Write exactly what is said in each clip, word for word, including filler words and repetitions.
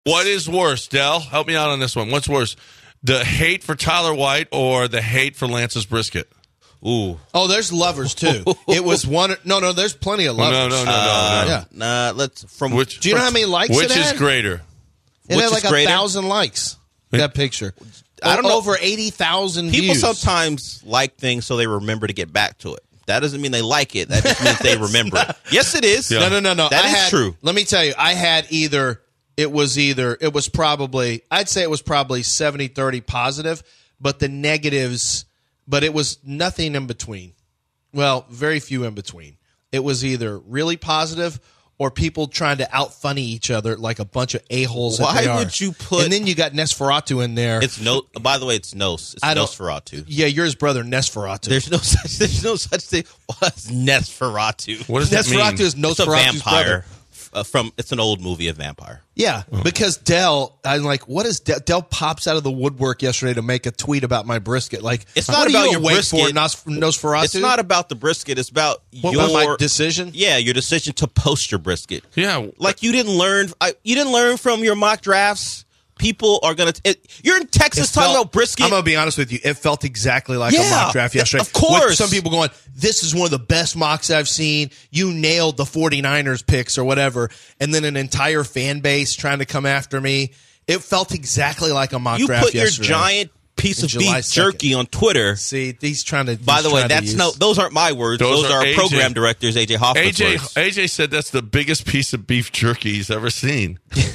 What is worse, Del? Help me out on this one. What's worse, the hate for Tyler White or the hate for Lance's brisket? Ooh. Oh, there's lovers too. It was one. No, no. There's plenty of lovers. No, no, no, no. Uh, no. Yeah. Nah, let's from Which, Do you know how many likes Which it is had? greater? It Which had is like greater? a thousand likes. That picture. I don't know. Over eighty thousand views. people sometimes like things so they remember to get back to it. That doesn't mean they like it. That just means they remember it. Yes, it is. Yeah. No, no, no, no. That I is had, true. Let me tell you, I had either, it was either, it was probably, I'd say it was probably seventy thirty positive, but the negatives, but it was nothing in between. Well, very few in between. It was either really positive or people trying to out-funny each other like a bunch of a-holes that Why they are. would you put- And then you got Nesferatu in there. It's no. By the way, it's Nos. It's I don't- Nosferatu. Yeah, yours brother Nesferatu. There's no such. There's no such thing as Nesferatu. What does that mean? Nesferatu is It's a Nosferatu's vampire. brother. Uh, from it's an old movie, a vampire. Yeah, because Dell, I'm like, what is Dell? Dell pops out of the woodwork yesterday to make a tweet about my brisket. Like, It's what not are about you your awake brisket. for, Nos- Nosferatu? It's not about the brisket. It's about What your about my decision? Yeah, your decision to post your brisket. Yeah. Like you didn't learn. I, you didn't learn from your mock drafts. People are gonna. It, you're in Texas It talking felt- about brisket. I'm gonna be honest with you. It felt exactly like a Yeah, mock draft yesterday. of course. With some people going, "This is one of the best mocks I've seen. You nailed the 49ers picks or whatever," and then an entire fan base trying to come after me. It felt exactly like a mock you draft put your yesterday. giant piece In of July beef second. jerky on Twitter. See, he's trying to. By he's the way, trying to that's use- no. Those aren't my words. Those Those, are are, A J. program directors A J Hoffman's A J words. A J said that's the biggest piece of beef jerky he's ever seen.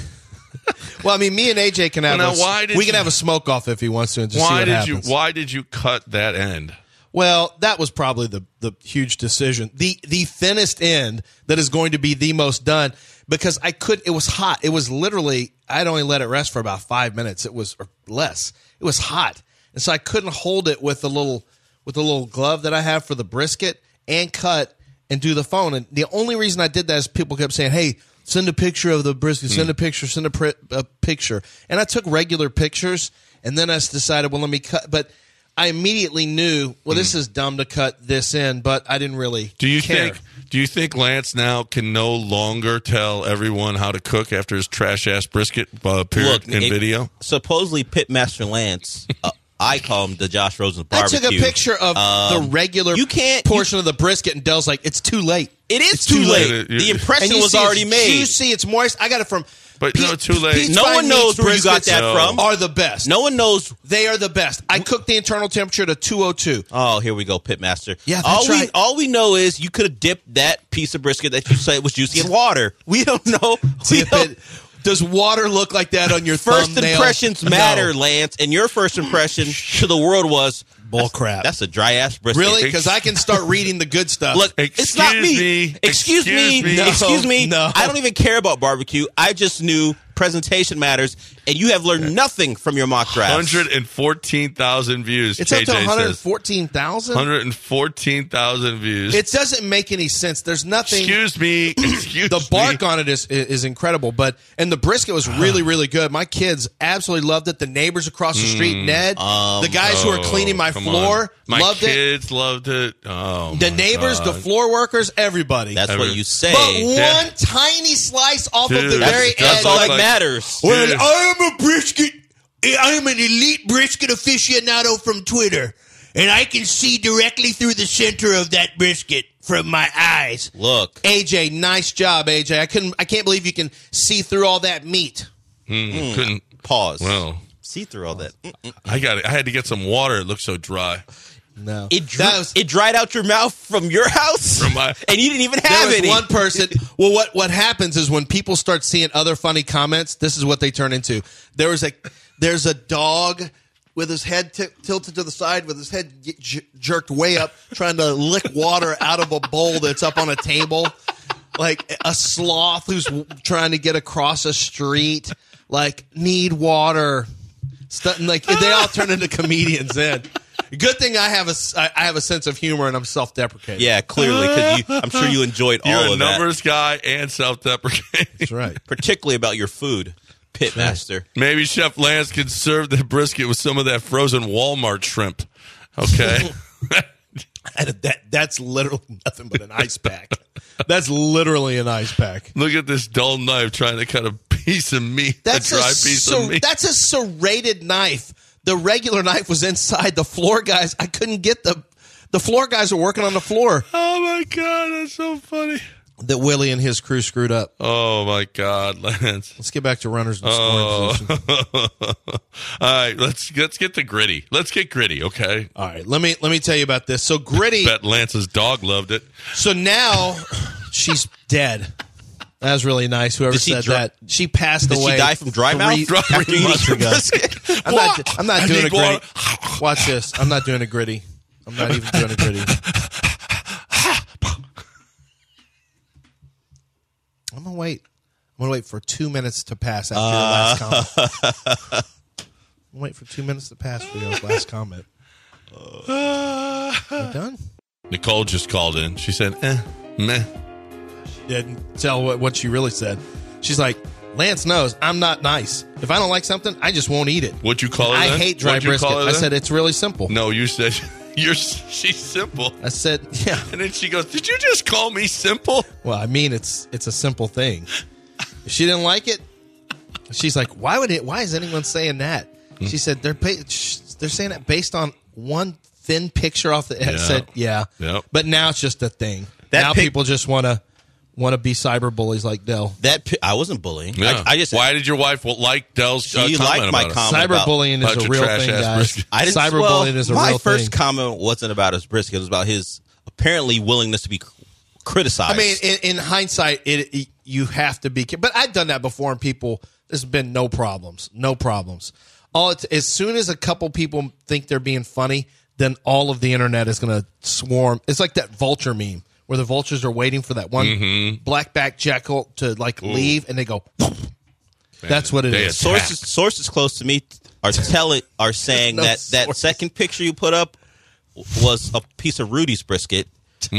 Well, I mean, me and A J can have Well, a, now, why did we can you- have a smoke off if he wants to and just see Why what did happens. you? Why did you cut that end? Well, that was probably the the huge decision. The the thinnest end that is going to be the most done because I could it was hot. It was literally I'd only let it rest for about five minutes. It was or less. It was hot. And so I couldn't hold it with the little with the little glove that I have for the brisket and cut and do the phone. And the only reason I did that is people kept saying, "Hey, send a picture of the brisket, send a picture, send a, pr- a picture." And I took regular pictures and then I s- decided, well, let me cut but I immediately knew, well, this is dumb to cut this in, but I didn't really Do you care. think? Do you think Lance now can no longer tell everyone how to cook after his trash ass brisket uh, appeared Look, in it- video? Supposedly, Pitmaster Lance. uh, I call him the Josh Rosen's I barbecue. took a picture of Um, the regular you can't- portion of the brisket, and Dell's like, it's too late. It is It's too too late. late. The And impression you was see already it's made. juicy, it's moist. I got it from But Pe- no, too late. Pete's No Fine one knows Meats where you got briskets that from. Are the best. No one knows. They are the best. I cooked the internal temperature to two oh two. Oh, here we go, Pitmaster. Yeah, that's all we right. all we know is you could have dipped that piece of brisket that you said was juicy in water. We don't know. We Dip don't- it. Does water look like that on your First thumbnail? impressions No. matter, Lance, and your first impression to the world was Bull crap. That's a dry ass brisket. Really? Because I can start reading the good stuff. Look, it's not Excuse me. me. Excuse me. Excuse me. No, Excuse me. no. I don't even care about barbecue. I just knew presentation matters, and you have learned nothing from your mock drafts. one hundred fourteen thousand views. it's K up J to one hundred says. fourteen thousand? one hundred fourteen thousand views. It doesn't make any sense. There's nothing. Excuse me. Excuse The bark me. on it is is incredible, but and the brisket was really really good. My kids absolutely loved it. The neighbors across the street, Ned, the guys who are cleaning my Oh, come floor, on. My loved it. kids loved it. Oh, The my neighbors, the God. floor workers, everybody. That's Ever. what you say. but one Yeah. tiny slice off of Dude, the that's- very that's edge. all like- that matters. Well, Well, I am a brisket. I am an elite brisket aficionado from Twitter, and I can see directly through the center of that brisket from my eyes. Look, A J, nice job, A J. I couldn't. I can't believe you can see through all that meat. Mm, couldn't. pause. Well, See through all that. Mm-mm. I got. I had to get some water. It looked so dry. No, It, dri- that was, it dried out your mouth from your house, From my- and you didn't even there have was any. one person. Well, what what happens is when people start seeing other funny comments, this is what they turn into. There was a there's a dog with his head t- tilted to the side, with his head j- jerked way up, trying to lick water out of a bowl that's up on a table. Like a sloth who's w- trying to get across a street. Like need water. St- like they all turn into comedians. Then good thing I have a s- I I have a sense of humor and I'm self-deprecating. Yeah, clearly, because I'm sure you enjoyed all You're a of that, numbers guy and self-deprecating. that's right. particularly about your food, Pitmaster. Maybe Chef Lance can serve the brisket with some of that frozen Walmart shrimp. Okay. And that that's literally nothing but an ice pack. That's literally an ice pack. Look at this dull knife trying to cut a piece of meat. That's a dry a piece ser- of meat. That's a serrated knife. The regular knife was inside. The floor guys, I couldn't get the. The floor guys are working on the floor Oh my God, that's so funny. that Willie and his crew screwed up. Oh my God, Lance. Let's get back to runners in scoring Oh. position. All right, let's let's get to gritty. Let's get gritty, okay? All right, let me let me tell you about this. So gritty. Bet Lance's dog loved it. So now she's dead. That was really nice. Whoever Did she said dry- that, she passed Did away. she die from dry three- mouth Dry after eating months your ago. brisket? I'm not. I'm not I doing need a gritty. water. Watch this. I'm not doing a gritty. I'm not even doing a gritty. I'm gonna wait. I'm gonna wait for two minutes to pass after your last comment. I'm gonna wait for two minutes to pass for your last comment. You done? Nicole just called in. She said, eh, meh. Didn't tell what, what she really said. She's like, Lance knows I'm not nice. If I don't like something, I just won't eat it. What'd you call her I then? hate dry What'd you brisket. call her I then? said it's really simple. No, you said you're she's simple. I said, yeah. And then she goes, did you just call me simple? Well, I mean, it's it's a simple thing. If she didn't like it, she's like, why would it? Why is anyone saying that? Hmm. She said they're pa- sh- they're saying it based on one thin picture off the. I Yeah. said, yeah, Yep. but now it's just a thing. That now pic- people just want to want to be cyber bullies like Dell. That pi- I wasn't bullying. Yeah. I, I just Why did your wife like Dell's uh, She comment liked my about it? comment. about- Cyberbullying about is a your real trash thing, ass guys. brisket. I didn't. Cyberbullying well, is a my real first thing. comment wasn't about his brisket. It was about his apparently willingness to be criticized. I mean, in, in hindsight, it, it you have to be. But I've done that before, and people, there's been no problems, no problems. All it's, as soon as a couple people think they're being funny, then all of the internet is going to swarm. It's like that vulture meme where the vultures are waiting for that one Mm-hmm. black-backed jackal to like leave, and they go. That's what it They is. attack. sources sources close to me are telling are saying No that that sources. second picture you put up was a piece of Rudy's brisket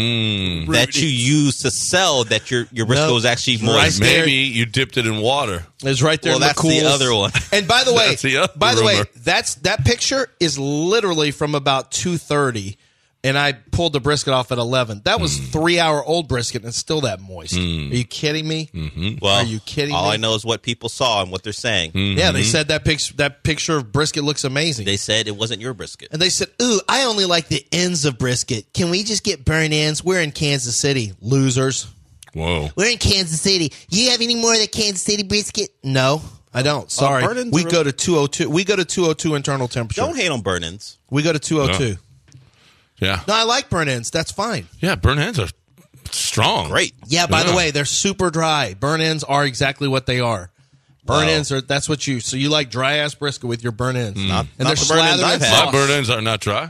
Mm. that you used to sell. That your your brisket No. was actually Right moist. there. Maybe you dipped it in water. It's right there. Well, in that's the McCool's. other one. And by the way, That's the other by the way, rumor. that's that picture is literally from about two thirty, and I pulled the brisket off at eleven. That was Mm. three hour old brisket, and it's still that moist. Are you kidding me? Mm-hmm. Well, Are you kidding all me? I know is what people saw and what they're saying. Yeah, they said that picture that picture of brisket looks amazing. They said it wasn't your brisket. and they said, "Ooh, I only like the ends of brisket. Can we just get burnt ends? We're in Kansas City, losers. Whoa. We're in Kansas City. You have any more of the Kansas City brisket? No, I don't. Sorry. burnt ends we are go to two oh two. We go to two oh two internal temperature. Don't hate on burn-ins. We go to two oh two. Yeah. No, I like burn ends. That's fine. Yeah, burn ends are strong. Great. Yeah, by the Yeah. way, they're super dry. Burn ends are exactly what they are. Burn Wow. ends are that's what you so you like dry ass brisket with your burn ends. Not- and not they're the burn ends slathered I've in had. My sauce. burn ends are not dry.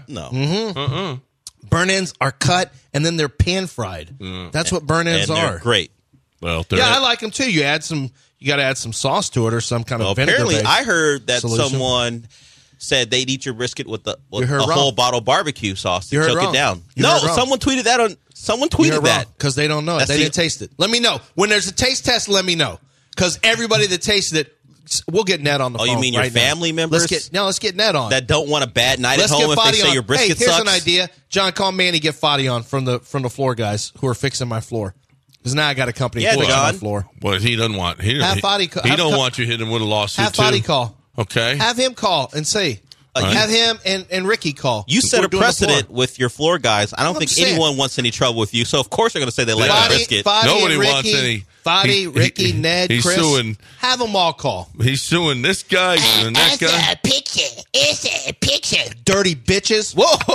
No. Burn ends are cut and then they're pan fried. That's what burn ends And they're are. great. Well, they're Yeah, I like them too. You add some you got to add some sauce to it or some kind Well, of vinegar. apparently, I heard that solution. someone said they'd eat your brisket with, the, with You heard a wrong. whole bottle of barbecue sauce to You heard choke wrong. it down. You no, heard wrong. someone tweeted that on. Someone tweeted that. because they don't know it. That's They the- didn't taste it. Let me know when there's a taste test. Let me know because everybody that tasted it, we'll get Ned on the Oh, phone. you mean your right now. family members? Let's get no. Let's get Ned on. That don't want a bad night Let's at home get if they Fadi say on. your brisket hey, here's sucks. an idea. John, call Manny. Get Fadi on from the from the floor guys who are fixing my floor. Because now I got a company Yeah, fixing John. my floor. Well, he doesn't want. He, Have he, Fadi co- he have don't co- want you hitting him with a lawsuit Have too. Fadi call. Okay. Have him call and say. Uh, you- have him and, and Ricky call. You set We're a doing the precedent floor. with your floor guys. I don't I'm think saying. anyone wants any trouble with you. So of course they're going to say they like Yeah. your Fadi, brisket. Fadi Nobody and Ricky, wants any- Fadi, he- he- Ricky, Ned, he's Chris. suing- Have them all call. He's suing this guy and that guy. picture. It's a picture. Dirty bitches.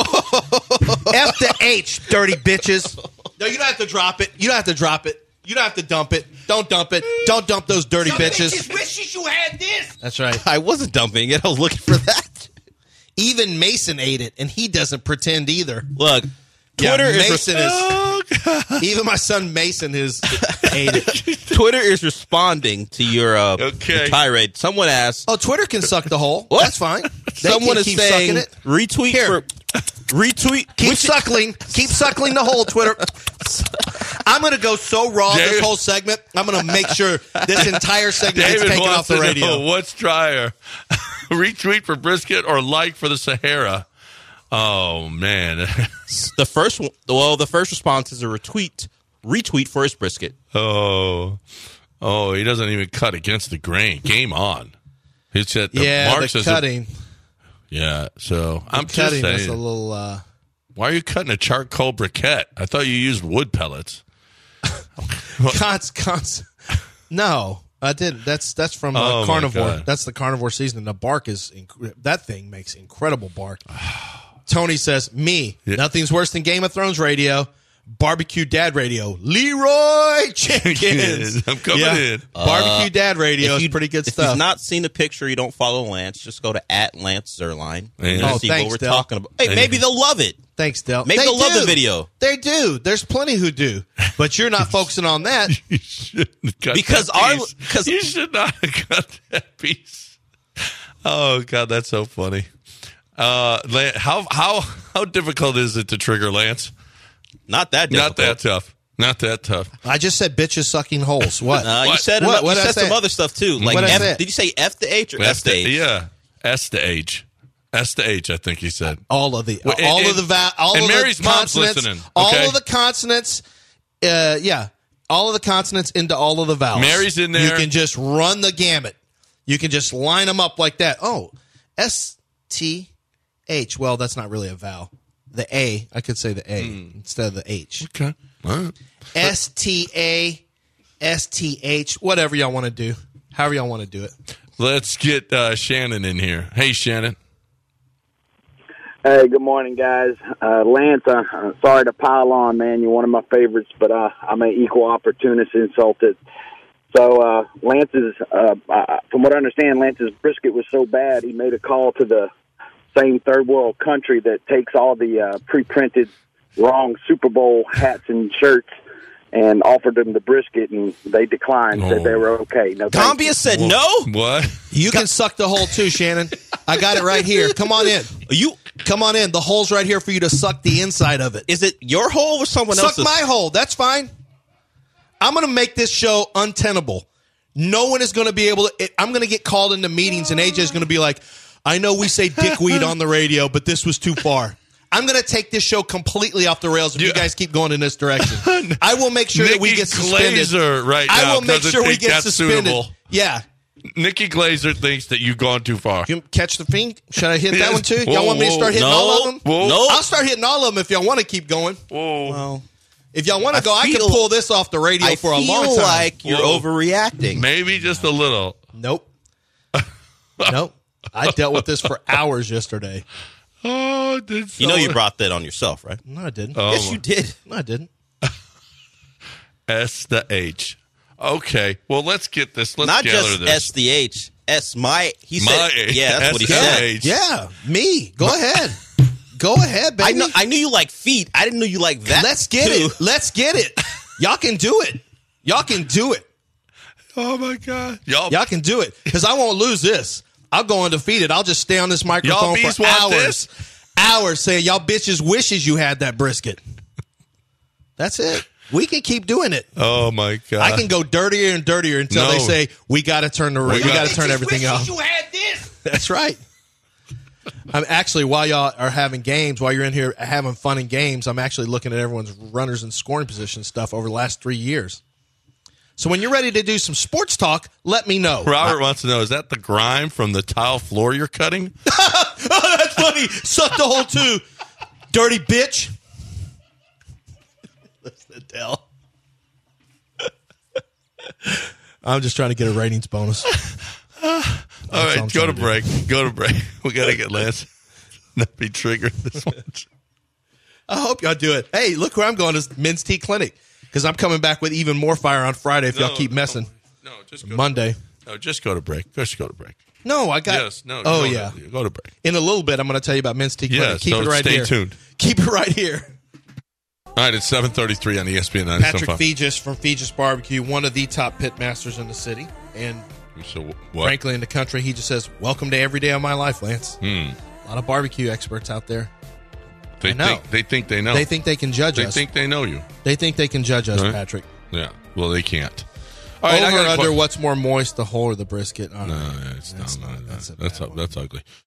Whoa. F the H, dirty bitches. No, you don't have to drop it. You don't have to drop it. You don't have to dump it. Don't dump it. Don't dump those dirty bitches. wishes you had this. That's right. I wasn't dumping it. I was looking for that. Even Mason ate it, and he doesn't pretend either. Look, Yeah, Twitter is Mason is. Oh, God. Even my son Mason is ate it. Twitter is responding to your uh, Okay. tirade. Someone asked. Oh, Twitter can suck the hole. What? That's fine. They Someone can is keep saying sucking it. retweet Here. for retweet. Keep which- suckling. Keep suckling the hole, Twitter. I'm going to go so raw this David- whole segment. I'm going to make sure this entire segment gets David taken wants off the to radio. know what's drier, retweet for brisket or like for the Sahara. Oh man. The first one, well, the first response is a retweet, retweet for his brisket. Oh. Oh, he doesn't even cut against the grain. Game on. He said the yeah, Mark the says cutting. yeah, so I'm the just cutting is saying. a little. Uh, Why are you cutting a charcoal briquette? I thought you used wood pellets. cons, cons. No, I didn't. That's that's from uh, Oh, my carnivore. God. That's the carnivore season. The bark is inc- that thing makes incredible bark. Tony says, "Me, Yeah. nothing's worse than Game of Thrones radio, barbecue dad radio, Leroy Jenkins. I'm coming in. Barbecue dad radio If is you- pretty good if stuff. you've not seen the picture, you don't follow Lance. Just go to at Lance Zerline Yeah. and Oh, see thanks, what we're Del. talking about. Hey, maybe they'll love it. Thanks, Del. Maybe They they'll love do. the video. They do. There's plenty who do, but you're not focusing on that. You shouldn't have cut Because that our- piece. 'cause- you should not have cut that piece. Oh God, that's so funny. Uh, Lan- how how how difficult is it to trigger Lance? Not that difficult. Not that tough. Not that tough. I just said bitches sucking holes. What? Uh, you What? said, What? enough- What'd you I said some say? other stuff too. Like What'd I F, say? did you say F to H or F S to to, H? yeah, S to H, S to H. I think he said. all of the Well, all and- of the va- all and of Mary's the mom's consonants, listening, all okay? of the consonants, uh, yeah, all of the consonants into all of the vowels. Mary's in there. You can just run the gamut. You can just line them up like that. Oh, S T H. Well, that's not really a vowel. The A, I could say the A Hmm. instead of the H. Okay. All right. S T A, S T H, whatever y'all want to do. However y'all want to do it. Let's get uh, Shannon in here. Hey, Shannon. Hey, good morning, guys. Uh, Lance, uh, uh, sorry to pile on, man. You're one of my favorites, but uh, I'm an equal opportunist insulted. So uh, Lance's, uh, uh, from what I understand, Lance's brisket was so bad he made a call to the same third world country that takes all the uh, pre-printed wrong Super Bowl hats and shirts and offered them the brisket, and they declined, Oh. said they were okay. No, thank you. Gambia said no. What? You can suck the hole too, Shannon. I got it right here. Come on in. You Come on in. The hole's right here for you to suck the inside of it. is it your hole or someone Suck else's? my hole. That's fine. I'm going to make this show untenable. No one is going to be able to. It, I'm going to get called into meetings, and A J is going to be like, I know we say dickweed on the radio, but this was too far. I'm going to take this show completely off the rails if you, You- guys keep going in this direction. I will make sure that we Nikki get suspended. Glazer right I now will make doesn't sure we think get that's suspended. suitable. Yeah. Nikki Glazer thinks that you've gone too far. You catch the fiend? Should I hit that Yes. one too? Whoa, Y'all want me to whoa. start hitting No. all of them? Whoa. No. I'll start hitting all of them if y'all want to keep going. Whoa. Well, If y'all want to I go, I can feel- pull this off the radio I for a feel long time. like you're Whoa. overreacting. Maybe just a little. Nope. Nope. I dealt with this for hours yesterday. Oh, did You know you someone- brought that on yourself, right? No, I didn't. Oh, yes, my- you did. No, I didn't. S to H. Okay. Well, let's get this. Let's Not gather just this. S the H. S my. He My said. H. Yeah, that's what he S to said. H. Yeah, me. Go ahead. Go ahead, baby. I know. I knew you like feet. I didn't know you like that. Let's get too. it. Let's get it. Y'all can do it. Y'all can do it. Oh my God. Y'all. Y'all can do it. Because I won't lose this. I'll go undefeated. I'll just stay on this microphone bees for want hours. this? Hours saying y'all bitches wishes you had that brisket. That's it. We can keep doing it. Oh my God. I can go dirtier and dirtier until No. they say we got to turn the we, got- got to turn everything off. You had this. That's right. I'm actually, while y'all are having games, while you're in here having fun in games, I'm actually looking at everyone's runners and scoring position stuff over the last three years. So when you're ready to do some sports talk, let me know. Robert wants to know: is that the grime from the tile floor you're cutting? Oh, that's funny. Suck the hole too, dirty bitch. Listen to Dell. I'm just trying to get a ratings bonus. All all I'm right, go to trying to do. break. Go to break. We got to get Lance not be triggered this much. I hope y'all do it. Hey, look where I'm going is Men's Tea Clinic because I'm coming back with even more fire on Friday if y'all No, keep no. messing. No, just go Monday. No, just go to break. Just go to break. No, I got. Yes. No. Oh no, yeah. no, Go to break. In a little bit, I'm going to tell you about Men's Tea Clinic. Yeah, Keep so it right stay here. tuned. Keep it right here. All right, it's seven thirty-three on E S P N nine. Patrick Fegis from Fegis Barbecue, one of the top pit masters in the city, and So what? frankly in the country. He just says, "Welcome to every day of my life, Lance." Hmm. A lot of barbecue experts out there. They I know. think they think they know. They think they can judge They us. think they know you. they think they can judge us, Right. Patrick. Yeah. Well, they can't. All right, I Over got or a under, que- what's more moist, the whole or the brisket? I don't No, know. it's That's no, no, not- no, that's a that's bad one. that's ugly.